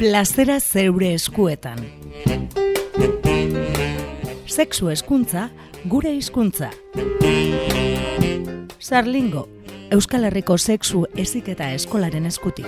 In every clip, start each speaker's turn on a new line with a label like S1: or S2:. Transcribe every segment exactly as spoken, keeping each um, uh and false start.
S1: Plazera zeure eskuetan. Sexu hezkuntza, gure hizkuntza. Sarlingo, Euskal Herriko sexu heziketa eskolaren eskutik.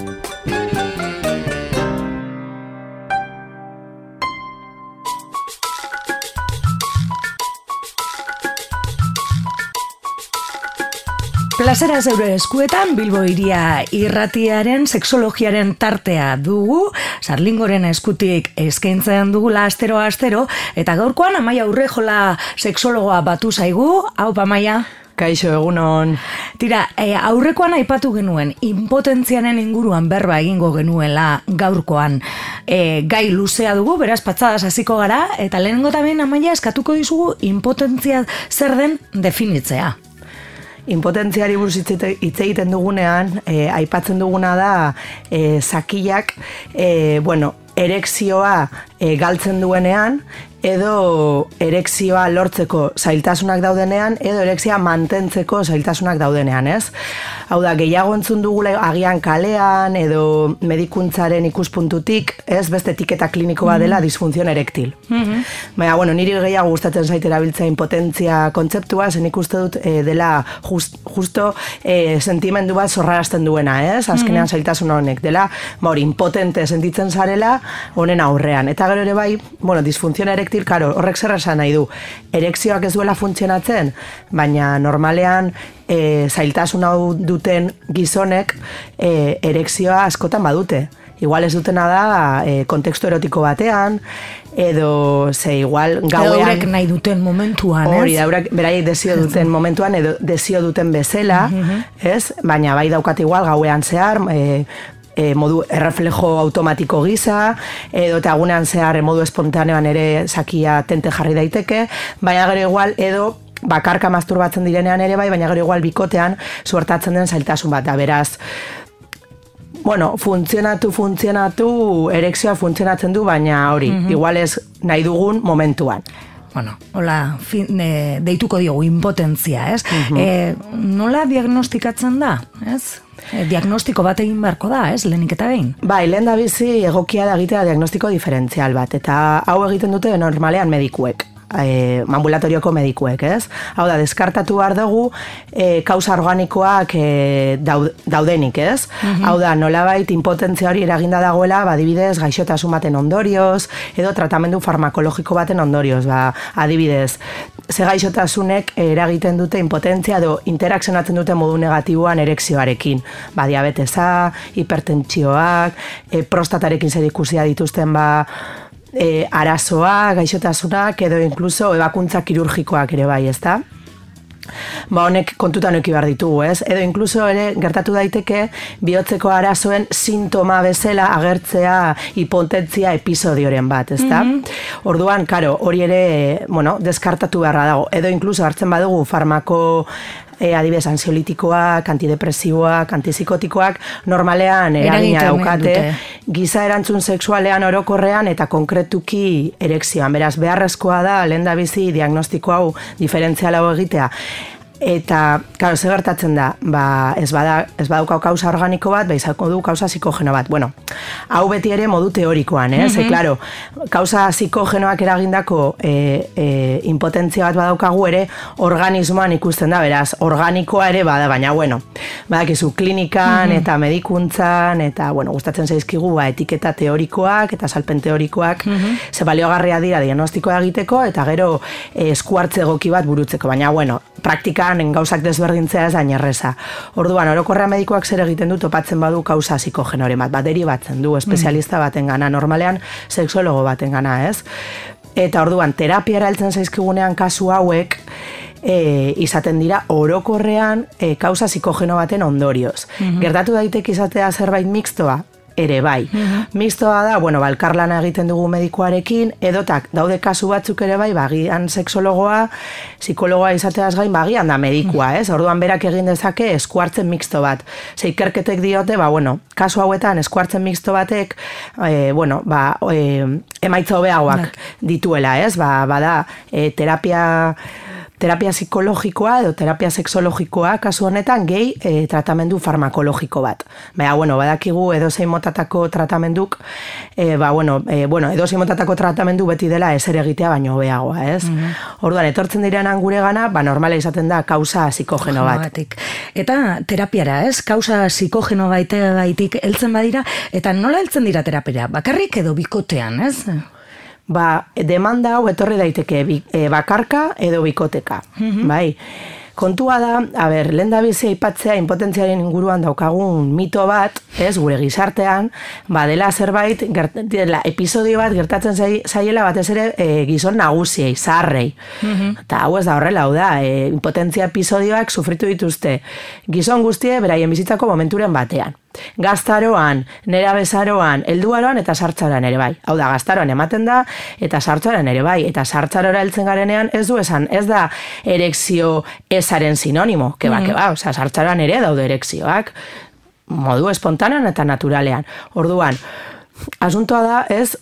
S1: Plazera zeure eskuetan, Bilbo Hiria irratiaren sexologiaren tartea dugu, Sarlingoren eskutik eskaintzen dugula astero astero, eta gaurkoan Amaia Urrejola sexologoa batu zaigu. Hau, Amaia.
S2: Kaixo, egunon.
S1: Tira, e, aurrekoan aipatu genuen, inpotentziaren inguruan berba egingo genuela gaurkoan. E, gai luzea dugu, beraz patzadas hasiko gara, eta lehenengo eta behin, Amaia, eskatuko dizugu inpotentzia zer den definitzea.
S2: Inpotentziari buruz hitz egiten dugunean, e, aipatzen duguna da e, zakilak, e, bueno, erekzioa e, galtzen duenean, edo erekzioa lortzeko zailtasunak daudenean, edo erekzioa mantentzeko zailtasunak daudenean, ez? Hau da, gehiago entzun dugula agian kalean, edo medikuntzaren ikuspuntutik, ez, beste etiketa kliniko bat dela disfunzion erektil. Mm-hmm. Baina, bueno, niri gehiago gustatzen zait erabiltzea impotentzia kontzeptua, zen ikuste dut e, dela just, justo e, sentimendu bat zorrarazten duena, ez? Azkenean mm-hmm. zailtasun honek, dela, ba hori, impotente sentitzen zarela honen aurrean. Eta gero ere bai, bueno, disfunzion erektil Karo, horrek zer esan nahi du. Erekzioak ez duela funtzionatzen, baina normalean e, zailtasun hau duten gizonek e, erekzioa askotan badute. Igual ez dutena da e, kontekstu erotiko batean, edo ze igual gauean...
S1: Edo eurek nahi duten momentuan, ez?
S2: Hori, da, eurek beraiek desio duten momentuan, edo desio duten bezala, mm-hmm. ez? Baina bai daukat igual gauean zehar... E, E, modu erreflejo automatiko gisa, edo eta agunean zehar modu espontanean ere sakia tente jarri daiteke, baina gero igual edo bakarka masturbatzen direnean ere bai, baina gero igual bikotean suertatzen den zailtasun bat, da beraz, bueno, funtzionatu, funtzionatu, erekzioa funtzionatzen du, baina hori, mm-hmm. igual ez nahi dugun momentuan.
S1: Bueno, hola, fin, e, deituko diogu impotentzia, ez? Mm-hmm. E, nola diagnostikatzen da, ez? E, diagnostiko bat egin beharko da, ez? Lehenik eta behin.
S2: Bai, lehen da bizi egokia da egitea diagnostiko diferentzial bat, eta hau egiten dute normalean medikuek. E, ambulatorioko medikuek, ez? Hau da, deskartatu behar dugu e, kausa organikoak e, daudenik, ez? Mm-hmm. Hau da, nolabait impotentzia hori eraginda dagoela, badibidez, gaixotasun baten ondorioz, edo tratamendu farmakologiko baten ondorioz, ba, adibidez, ze gaixotasunek eragiten dute impotentzia edo interakzionatzen dute modu negatiboan erekzioarekin. Ba, diabetesa, hipertentsioak, e, prostatarekin zerikusia dituzten, ba, E, arazoa, gaixotasunak edo inkluso ebakuntza kirurgikoak ere bai, ezta? Ba honek kontutan eduki behar ditugu, ez? Edo inkluso ere gertatu daiteke bihotzeko arazoen sintoma bezala agertzea hipotentzia episodioren bat, ezta? Mm-hmm. Orduan, karo, hori ere, bueno, deskartatu beharra dago. Edo inkluso hartzen badugu farmako E, adibidez, ansiolitikoak, antidepresiboak, antipsikotikoak, normalean eragina daukate, giza erantzun sexualean orokorrean eta konkretuki erekzioan. Beraz, beharrezkoa da, lehen da bizi diagnostiko hau diferentziala egitea. Eta, claro, ze gertatzen da, ba, ez bada, ez badauka kausa organiko bat, ba, izango du kausa psikogeno bat. Bueno, hau beti ere modu teorikoan, eh? Mm-hmm. Ze, claro, kausa psikogenoak eragindako e, e, impotentzia bat badaukagu ere organismoan ikusten da, beraz, organikoa ere bada, baina, bueno, badakizu klinikan mm-hmm. eta medikuntzan, eta, bueno, gustatzen zaizkigu, ba, etiketa teorikoak eta salpen teorikoak, mm-hmm. ze baliogarria dira diagnostikoa egiteko, eta gero e, eskuartze egoki bat burutzeko, baina, bueno, praktika gauzak desberdintzea ez da inerreza. Orduan, orokorra medikoak zer egiten du topatzen badu kausa psikogenoren bat, bat deribatzen du, espezialista baten gana, normalean sexologo baten gana, ez? Eta orduan, terapia eraltzen zaizkigunean kasu hauek, e, izaten dira orokorrean e, kausa psikogeno baten ondorioz. Mm-hmm. Gertatu daiteke izatea zerbait mixtoa, ere bai. Mm-hmm. Mixtoa da, bueno, balkarlana egiten dugu medikuarekin, edotak daude kasu batzuk ere bai, bagian sexologoa, psikologoa izateaz gain, bagian da medikua, ez? Orduan berak egin dezake eskuartzen mixto bat. Ze ikerketek diote, ba, bueno, kasu hauetan eskuartzen mixto batek, e, bueno, ba, e, emaitza hobeagoak dituela, ez? Ba, bada, e, terapia terapia psikologikoa edo terapia sexologikoa kasu honetan gehi e, tratamendu farmakologiko bat. Baina, bueno, badakigu edozein motatako tratamenduk, e, ba, bueno, e, bueno, edozein motatako tratamendu beti dela ezer egitea baino hobeagoa, ez? Mm-hmm. Orduan, etortzen direnan gure gana, ba, normala izaten da kausa psikogeno bat.
S1: Eta terapiara, ez? Kausa psikogeno baitegaitik heltzen badira, eta nola heltzen dira terapiara? Bakarrik edo bikotean, ez?
S2: Ba, demanda hau etorri daiteke e, bakarka edo bikoteka, mm-hmm. bai. Kontua da, a ber, lehen da bizi aipatzea impotentziaren inguruan daukagun mito bat, ez, gure gizartean, ba, dela zerbait, gert, dela, episodio bat gertatzen zaiela batez ere e, gizon nagusiei, zaharrei. Mm-hmm. Eta hau ez da horrela, hau da, e, impotentzia episodioak sufritu dituzte gizon guztie beraien bizitzako momenturen batean. Gaztaroan, nera bezaroan, helduaroan eta sartzaroan ere bai. Hau da, gaztaroan ematen da eta sartzaroan ere bai. Eta sartzarora heltzen garenean ez du esan, ez da erekzio ezaren sinonimo. Keba, mm. keba, oza, sartzaroan ere daude erekzioak. Modu espontanean eta naturalean. Orduan, asuntoa da ez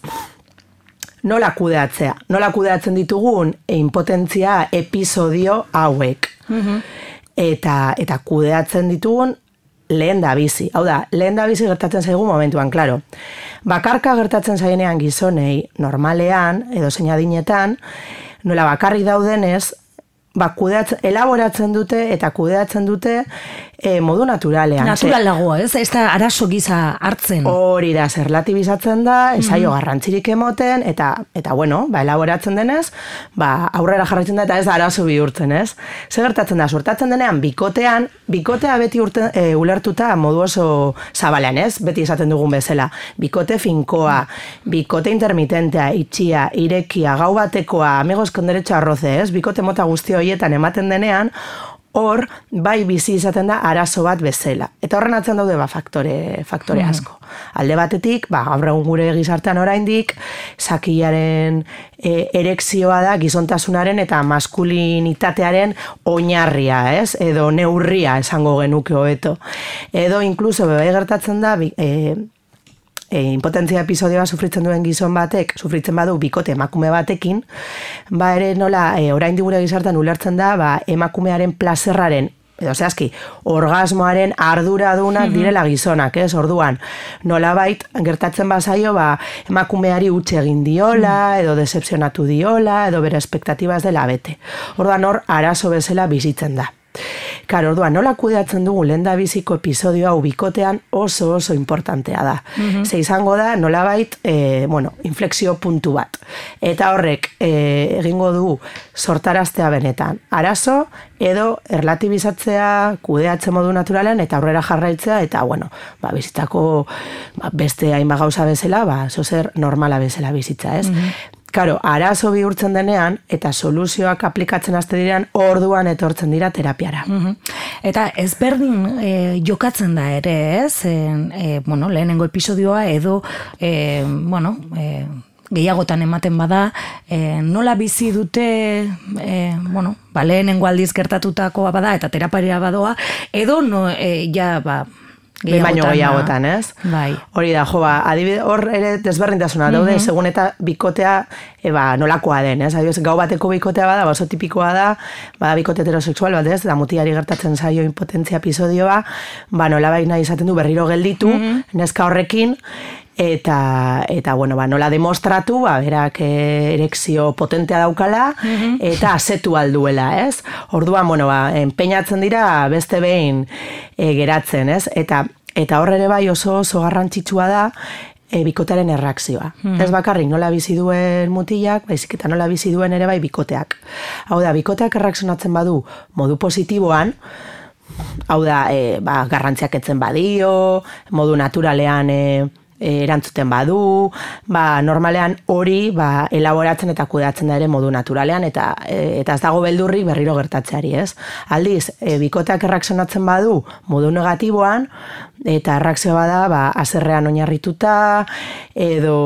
S2: nola kudeatzea. Nola kudeatzen ditugun impotentzia episodio hauek. Mm-hmm. Eta, eta kudeatzen ditugun lehen da bizi. Hau da, lehen da bizi gertatzen zaigu momentuan, klaro. Bakarka gertatzen zaienean gizonei normalean, edo zein adinetan, nola bakarri daudenez, ba, kudeatzen, elaboratzen dute eta kudeatzen dute e, modu naturalean.
S1: Naturalagoa, ez? Ez da arazo giza hartzen.
S2: Hori da, zer relatibizatzen da, esaio mm-hmm. garrantzirik emoten, eta, eta bueno, ba, elaboratzen denez, ba, aurrera jarraitzen da, eta ez da arazo bihurtzen, ez? Zer gertatzen da, sortatzen denean, bikotean, bikotea beti urte, e, ulertuta modu oso zabalean, ez? Beti esaten dugun bezala. Bikote finkoa, bikote intermitentea, itxia, irekia, gau batekoa, amigos con derecho a roce, ez? Bikote mota guzti horietan ematen denean, hor, bai bizi izaten da arazo bat bezala. Eta horren atzen daude ba, faktore, faktore asko. Alde batetik, ba, gaur egun gure gizartean oraindik, sakilaren e, erekzioa da gizontasunaren eta maskulinitatearen oinarria, ez? Edo neurria esango genuke hobeto. Edo inkluso bai gertatzen da, e, E, impotentzia episodioa sufritzen duen gizon batek, sufritzen badu bikote emakume batekin, ba ere nola, e, orain digure gizartan ulertzen da, ba, emakumearen plazerraren, edo zehazki, orgasmoaren arduradunak direla gizonak, ez? Orduan, nolabait gertatzen bazaio, ba, emakumeari utxe egin diola, edo decepzionatu diola, edo bere espektatiba ez dela bete. Orduan hor, arazo bezala bizitzen da. Karo, orduan, nola kudeatzen dugu lehen da biziko episodio hau bikotean oso oso importantea da. Mm-hmm. Ze izango da, nolabait, e, bueno, inflexio puntu bat. Eta horrek e, egingo du sortaraztea benetan. Arazo, edo erlatibizatzea, kudeatzen modu naturalean, eta aurrera jarraitzea, eta, bueno, ba, bizitzako ba, beste hainbat gauza bezala, ba, zozer normala bezala bizitza, ez? Mm-hmm. Karo, arazo bihurtzen denean, eta soluzioak aplikatzen haste direan, orduan etortzen dira terapiara. Mm-hmm.
S1: Eta ezberdin e, jokatzen da ere, ez? E, e, bueno, lehenengo episodioa edo, e, bueno, e, gehiagotan ematen bada, e, nola bizi dute, e, bueno, ba, lehenengo aldiz gertatutakoa bada, eta terapiara badoa, edo, no, e, ja, ba,
S2: Behin baino gehiagotan, ez?
S1: Bai.
S2: Hori da, jo, ba, adibide hor ere desberdintasuna daude, mm-hmm. segun eta bikotea e, ba, nolakoa den, ez? Adibidez, gau bateko bikotea bada, ba, oso tipikoa da, ba, bikote heterosexual bat, ez? Da mutiari gertatzen zaio impotentzia episodioa, ba, nolabait nahi izaten du berriro gelditu, mm-hmm. neska horrekin, eta, eta bueno, ba, nola demostratu, ba, berak erekzio potentea daukala, mm-hmm. eta asetu alduela, ez? Orduan, bueno, ba, enpeinatzen dira beste behin e, geratzen, ez? Eta, eta horre ere bai oso oso garrantzitsua da, e, bikotearen erreakzioa. Mm-hmm. Ez bakarrik nola bizi duen mutilak, baizik eta nola bizi duen ere bai bikoteak. Hau da, bikoteak erreakzionatzen badu modu positiboan, hau da, e, ba, garrantziak etzen badio, modu naturalean e, erantzuten badu, ba, normalean hori ba, elaboratzen eta kudeatzen da ere modu naturalean, eta eta ez dago beldurrik berriro gertatzeari, ez? Aldiz, e, bikoteak erreakzionatzen badu modu negatiboan, eta erreakzioa bada, ba, haserrean oinarrituta, edo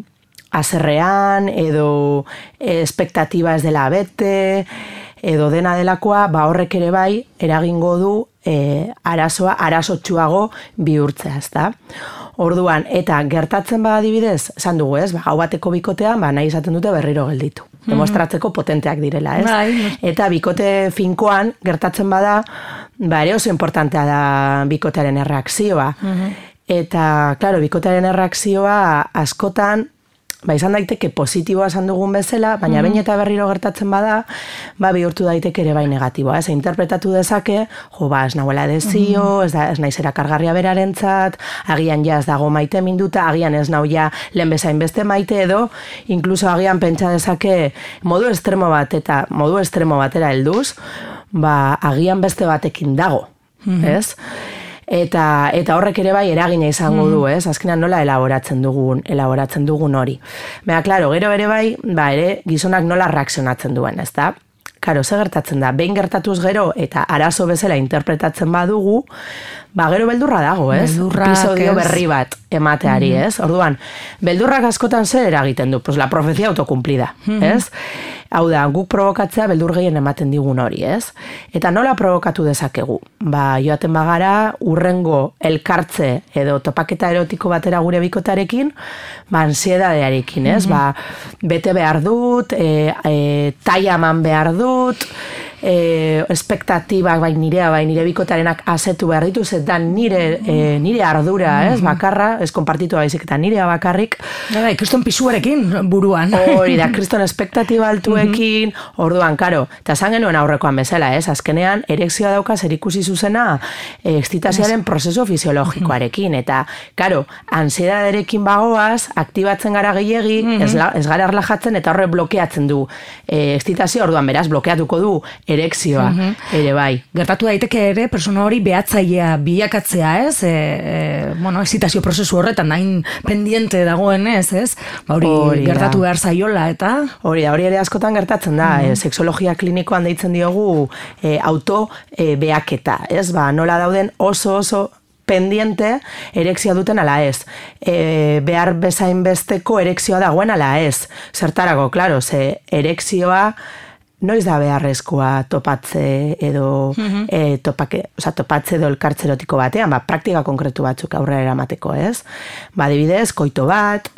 S2: haserrean, edo espektatiba ez dela bete, edo dena delakoa, ba, horrek ere bai, eragingo du e, arazoa, arazotsuago bihurtzea, ezta? Orduan, eta gertatzen bada adibidez, esan dugu ez, ba, gau bateko bikotean, ba, nahi izaten dute berriro gelditu. Mm-hmm. Demostratzeko potenteak direla, ez?
S1: Bai.
S2: Eta bikote finkoan gertatzen bada, ba, ere oso importantea da bikotearen erreakzioa. Mm-hmm. Eta, klaro, bikotearen erreakzioa askotan, ba, izan daiteke positiboa esan dugun bezala, baina mm-hmm. behin eta berriro gertatzen bada, ba, bihurtu daiteke ere bai negatiboa. Ez, interpretatu dezake, jo, ba, ez nahuela dezio, mm-hmm. ez, da, ez naizera kargarria berarentzat, agian ja ez dago maite minduta, agian ez nau ja lehen bezain beste maite edo, inkluso agian pentsa dezake modu estremo bat eta modu estremo batera helduz, ba, agian beste batekin dago, mm-hmm. ez? Eta, eta horrek ere bai eragina izango du, ez? Azkenan nola elaboratzen dugun, elaboratzen dugun hori. Baina, klaro, gero ere bai, ba, ere gizonak nola reakzionatzen duen, ez da? Karo, ze gertatzen da, behin gertatuz gero eta arazo bezala interpretatzen badugu, ba, gero beldurra dago, ez?
S1: Beldurrak,
S2: episodio
S1: ez?
S2: berri bat emateari, mm-hmm. ez? Orduan, beldurrak askotan zer eragiten du? Pues la profezia autocumplida, mm-hmm. ez? Hau da, guk provokatzea beldur gehien ematen digun hori, ez? Eta nola provokatu dezakegu? Ba, joaten bagara, urrengo elkartze edo topaketa erotiko batera gure bikotarekin, ba, ansiedadearekin, ez? Mm-hmm. Ba, bete behar dut, e, e, taia eman behar dut, e, espektatibak bai nirea, bai nire bikotarenak asetu behar dituz, eta nire, e, nire ardura, ez? Bakarra, ez konpartitu baizik eta nirea bakarrik.
S1: Bai, kriston pisuarekin buruan.
S2: Hori da, kriston espektatiba altuekin, orduan, karo, eta esan genuen aurrekoan bezala, ez? Azkenean, erekzioa dauka zerikusi zuzena excitazioaren prozesu fisiologikoarekin, eta, karo, ansiedadarekin bagoaz, aktibatzen gara gehiegi, ez, la, ez gara erlajatzen, eta horre blokeatzen du e, excitazio, orduan, beraz, blokeatuko du erekzioa, ere bai.
S1: Gertatu daiteke ere, persona hori behatzailea bilakatzea, ez? E, e, bueno, excitazio prozesu horretan, hain pendiente dagoen ez, ez? Ba, hori, hori gertatu behar zaiola, eta...
S2: Hori da, hori ere askotan gertatzen da, mm-hmm. e, sexologia klinikoan deitzen diogu e, auto e, beaketa, ez? Ba, nola dauden oso oso pendiente erekzioa duten ala ez. E, behar bezain besteko erekzioa dagoen ala ez. Zertarako, klaro, ze erekzioa noiz da beharrezkoa topatze edo mm-hmm. e, topake, oza, topatze edo elkartze erotiko batean, ba, praktika konkretu batzuk aurrera eramateko, ez? Ba, adibidez, koito bat,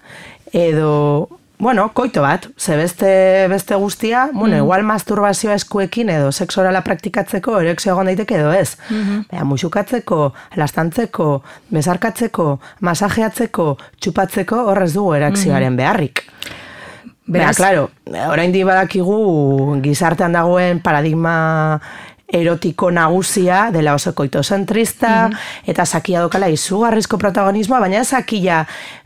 S2: edo, bueno, koito bat, ze beste, beste guztia, bueno, mm-hmm. igual masturbazioa eskuekin edo sexu orala praktikatzeko erekzioa egon daiteke edo ez. Mm-hmm. Baina, musukatzeko, lastantzeko, bezarkatzeko, masajeatzeko, txupatzeko, horrez dugu erekzioaren mm-hmm. beharrik. Beraz, claro, orain di badakigu gizartean dagoen paradigma erotiko nagusia dela oso koitozentrista, mm-hmm. eta sakia dokala izugarrizko protagonismoa, baina sakia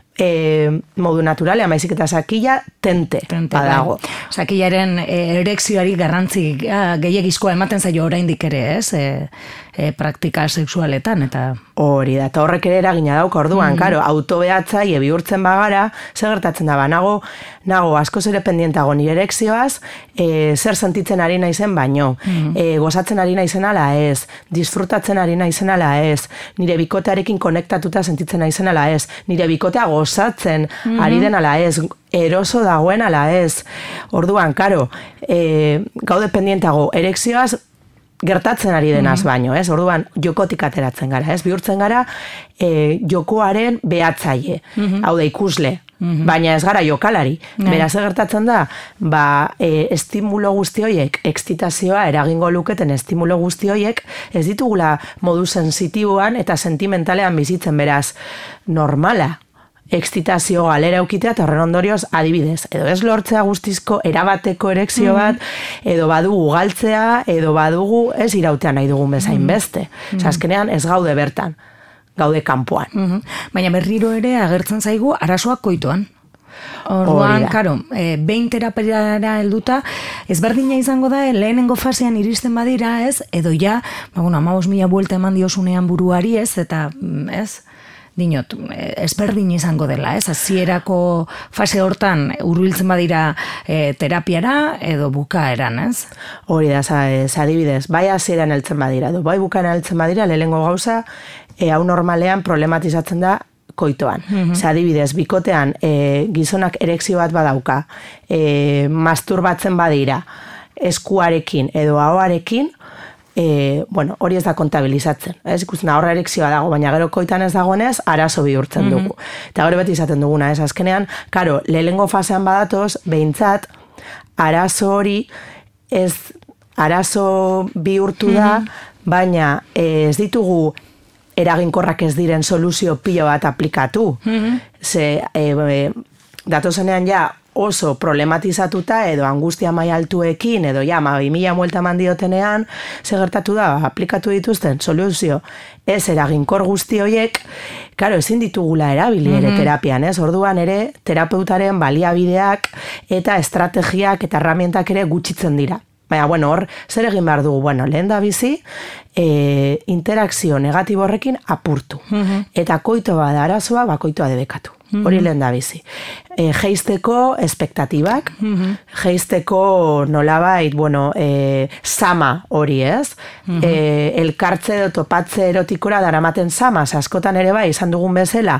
S2: e, modu naturalean, maizik eta sakia tente, tente badago.
S1: Bai. Sakilaren e, erekzioari garrantzi gehiagizkoa ematen zaio oraindik ere, ez? E, e, praktika sexualetan, eta...
S2: Hori da, eta horrek ere eragina dauka, orduan, mm. karo, autobehatzaile bihurtzen bagara, zer gertatzen da, ba, nago, nago askoz ere pendientago nire erekzioaz, e, zer sentitzen ari naizen baino, mm. e, gozatzen ari naizen ala ez, disfrutatzen ari naizen ala ez, nire bikotearekin konektatuta sentitzen naizen ala ez, nire bikotea gozatzen mm. ari den ala ez, eroso dagoen ala ez, orduan, karo, e, gaude pendientago erekzioaz, gertatzen ari denaz mm-hmm. baino, ez? Orduan, jokotik ateratzen gara, ez? Bihurtzen gara e, jokoaren behatzaile, mm-hmm. hau da ikusle, mm-hmm. baina ez gara jokalari. Mm-hmm. Beraz, gertatzen da, ba, e, estimulo guzti horiek, excitazioa eragingo luketen estimulo guzti horiek, ez ditugula modu sensitiboan eta sentimentalean bizitzen, beraz, normala. Excitazio galera eukitea eta horren ondorioz adibidez, edo ez lortzea guztizko erabateko erekzio bat, mm-hmm. edo badugu galtzea, edo badugu ez irautea nahi dugun bezain beste. Mm-hmm. Osa, azkenean ez gaude bertan, gaude kanpoan. Mm-hmm.
S1: Baina berriro ere agertzen zaigu arazoak koitoan. Orduan, karo, e, behin terapiara helduta, ezberdina izango da, lehenengo fasean iristen badira, ez, edo ja, ba, bueno, amabos mila buelta eman diozunean buruari, ez, eta, ez, dinot, ezberdin izango dela, ez? Hasierako fase hortan hurbiltzen badira e, terapiara edo bukaeran, ez?
S2: Hori da, ez adibidez, bai hasieran heltzen badira, edo bai bukaeran heltzen badira, lehenengo gauza, e, hau normalean problematizatzen da koitoan. Mm-hmm. Ze adibidez, bikotean e, gizonak erekzio bat badauka, e, masturbatzen badira, eskuarekin edo ahoarekin, e, bueno, hori ez da kontabilizatzen. Ez ikusten da, horra erekzioa dago, baina gero koitan ez dagoenez, arazo bihurtzen dugu. Mm-hmm. Eta gero beti izaten duguna, ez azkenean, karo, lehengo fasean badatoz, behintzat, arazo hori ez arazo bihurtu da, mm-hmm. baina ez ditugu eraginkorrak ez diren soluzio pilo bat aplikatu. Mm-hmm. Ze, e, e, datozenean ja, oso problematizatuta edo angustia maila altuekin edo ja, ma, bi mila muelta mandiotenean, ze gertatu da, aplikatu dituzten soluzio ez eraginkor guzti horiek, karo, ezin ditugula erabili ere mm-hmm. terapian, ez? Orduan ere, terapeutaren baliabideak eta estrategiak eta herramientak ere gutxitzen dira. Baina, bueno, hor, zer egin behar dugu? Bueno, lehen da bizi, e, interakzio negatibo horrekin apurtu. Mm-hmm. Eta koito bada arazoa, bakoitoa debekatu. Mm-hmm. Hori lehen da bizi. E, geisteko espektatibak, mm-hmm. geisteko nolabait, bueno, e, sama hori ez, mm-hmm. e, elkartze edo topatze erotikora daramaten sama, askotan ere bai, izan dugun bezala,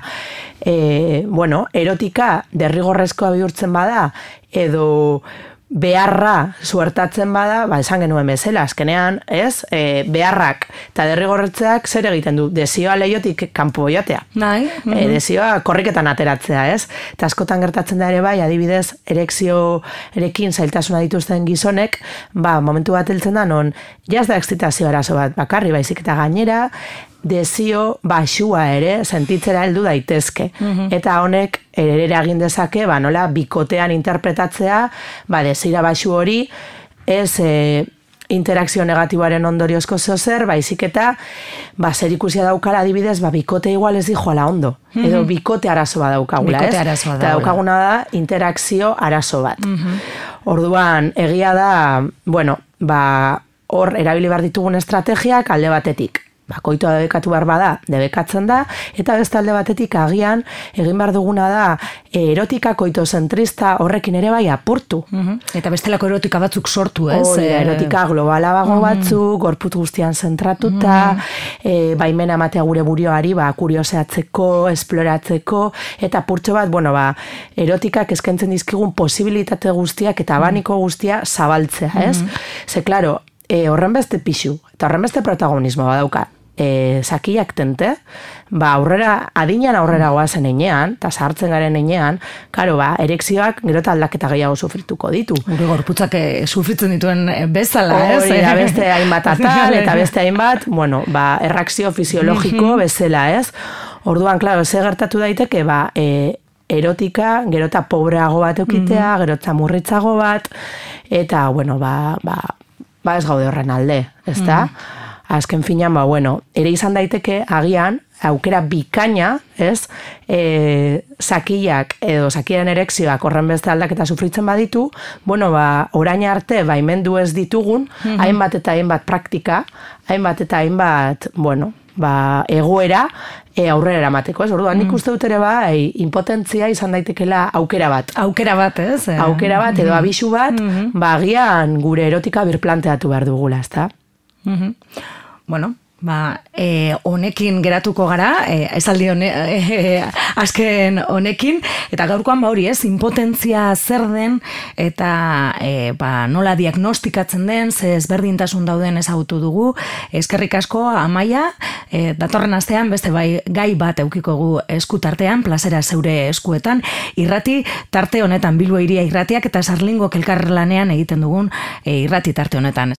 S2: e, bueno, erotika derrigorrezkoa bihurtzen bada, edo beharra suertatzen bada, ba, esan genuen bezala, azkenean, ez, e, beharrak eta derrigorretzeak zer egiten du, desioa leiotik kanpo joatea.
S1: Bai. Mm-hmm.
S2: E, desioa korriketan ateratzea, ez? Eta askotan gertatzen da ere bai, adibidez, erekzio erekin zailtasuna dituzten gizonek, ba, momentu bat heltzen da, non, jaz da excitazio arazo bat bakarri, baizik eta gainera, desio baxua ere sentitzera heldu daitezke. Mm-hmm. Eta honek ere eragin dezake, ba, nola bikotean interpretatzea, ba, desira baxu hori ez e, interakzio negatiboaren ondoriozko zozer, baizik eta ba, zer ikusia daukala adibidez, ba, bikote igual ez dijoala ondo. Mm-hmm. Edo bikote arazo bat daukagula,
S1: bikote
S2: ez?
S1: Arazoa
S2: eta daukaguna da interakzio arazo bat. Mm-hmm. Orduan, egia da, bueno, ba, hor erabili behar ditugun estrategiak alde batetik. Ba, koitoa debekatu behar bada, debekatzen da, eta beste alde batetik agian, egin behar duguna da, erotika koitozentrista horrekin ere bai apurtu.
S1: Mm-hmm. Eta bestelako erotika batzuk sortu, ez?
S2: Hori, erotika globala bago mm-hmm. batzuk, gorput guztian zentratuta, mm-hmm. e, baimena ematea gure burioari, ba, kurioseatzeko, esploratzeko, eta purtxo bat, bueno, ba, erotikak eskaintzen dizkigun posibilitate guztiak eta abaniko guztia zabaltzea, ez? Mm-hmm. Ze, klaro, E, horren beste pixu, eta horren beste protagonismo badauka, e, zakiak tente, ba, aurrera, adinean aurrera goazen einean, eta zahartzen garen einean, karo, ba, erekzioak gero eta aldaketa gehiago sufrituko ditu.
S1: Hori gorputzak sufritzen dituen bezala, ez?
S2: Hori, da beste hainbat atal, eta beste hainbat, bueno, ba, erreakzio fisiologiko bezala, ez? Orduan, klaro, ze gertatu daiteke, ba, e, erotika, gero eta pobreago bat eukitea, gero eta murritzago bat, eta, bueno, ba, ba, ba ez gaude horren alde, ezta? Mm. Azken finan, ba, bueno, ere izan daiteke agian, aukera bikaina, ez? E, zakiak edo zakiaren erekzioak horren beste aldaketa sufritzen baditu, bueno, ba, orain arte baimendu ez ditugun, mm-hmm. hainbat eta hainbat praktika, hainbat eta hainbat, bueno, ba, egoera e, aurrera eramateko, ez? Orduan, nik uste dut ere ba, e, impotentzia izan daitekela aukera bat.
S1: Aukera bat, ez?
S2: Aukera bat, edo abisu bat, mm-hmm. ba, agian gure erotika birplanteatu behar dugula, ezta?
S1: Mm-hmm. Bueno, ba, e, honekin geratuko gara, e, esaldi hone, e, azken honekin, eta gaurkoan ba hori ez, impotentzia zer den, eta e, ba, nola diagnostikatzen den, ze ezberdintasun dauden ezagutu dugu, eskerrik asko, Amaia, e, datorren astean, beste bai gai bat eukiko gu eskutartean, plazera zeure eskuetan, irrati tarte honetan, Bilbo Hiria irratiak, eta Sarlingok elkarlanean egiten dugun e, irrati tarte honetan.